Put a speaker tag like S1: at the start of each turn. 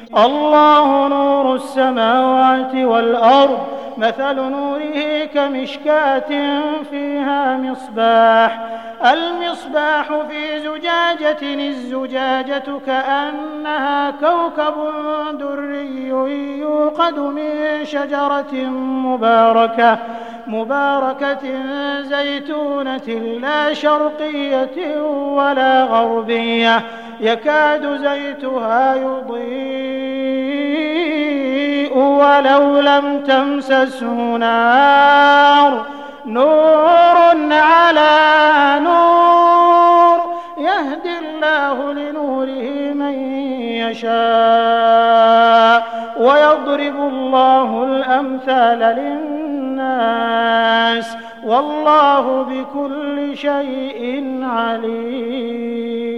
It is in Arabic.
S1: الله نور السماوات والأرض مثل نوره كمشكاة فيها مصباح المصباح في زجاجة الزجاجة كأنها كوكب دري يوقد من شجرة مباركة زيتونة لا شرقية ولا غربية يكاد زيتها يضيء ولو لم تمسسه نور على نور يهدي الله لنوره من يشاء ويضرب الله الأمثال للناس والله بكل شيء عليم.